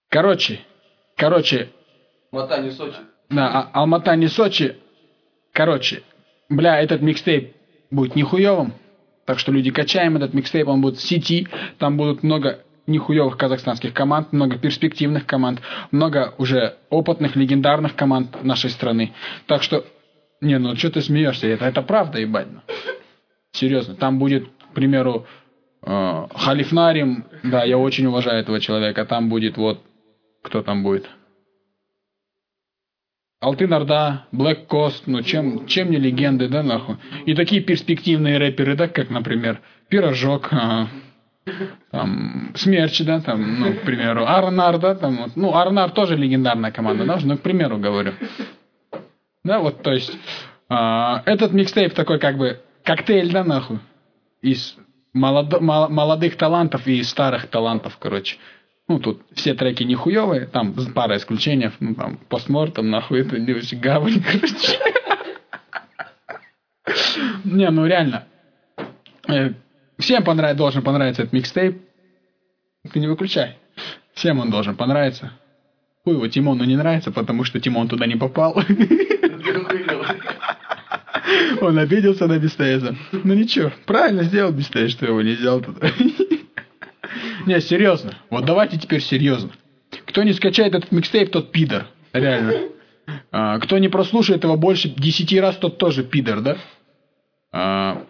Короче. Алмата не Сочи. Да, Алмата не Сочи. Короче, бля, этот микстейп будет нихуевым. Так что, люди, качаем этот микстейп, он будет в сети. Там будут много нихуевых казахстанских команд, много перспективных команд, много уже опытных, легендарных команд нашей страны. Так что, не, ну что ты смеешься? Это правда, ебать. Серьезно, там будет, к примеру, Халиф Нарим, да, я очень уважаю этого человека. Там будет вот, кто там будет? Алтын Орда, Black Coast, ну чем не легенды, да, нахуй. И такие перспективные рэперы, да, как, например, Пирожок, там, Смерч, да, там, ну, к примеру, Арнар, да, там, вот. Ну, Арнар тоже легендарная команда, да, ну, к примеру, говорю. Да, вот, то есть, этот микстейп такой, как бы, коктейль, да, нахуй, из молодых талантов и старых талантов, короче. Ну, тут все треки нихуевые, там пара исключений, ну, там, постмортом, нахуй, это не очень гавань, короче. Не, ну, реально. Всем должен понравиться этот микстейп. Ты не выключай. Всем он должен понравиться. Хуй его Тимону не нравится, потому что Тимон туда не попал. Он обиделся на Бестейза. Ну ничего, правильно сделал Бестейз, что его не взял туда. Не, серьезно. Вот давайте теперь серьезно. Кто не скачает этот микстейп, тот пидор. Реально. Кто не прослушает его больше 10 раз, тот тоже пидор, да?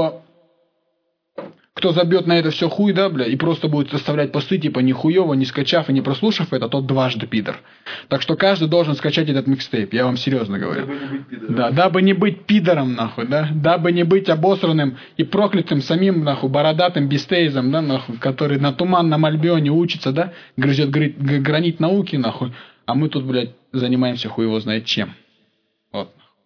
Кто забьет на это все хуй, да, бля, и просто будет оставлять посты, типа, нихуево, не скачав и не прослушав это, тот дважды пидор. Так что каждый должен скачать этот микстейп, я вам серьезно говорю. Дабы не быть пидором. Да, дабы не быть пидором, нахуй, да, дабы не быть обосранным и проклятым самим, нахуй, бородатым Бестейзом, да, нахуй, который на Туманном Альбионе учится, да, грызет гранит науки, нахуй, а мы тут, блядь, занимаемся хуй его знает чем. Вот.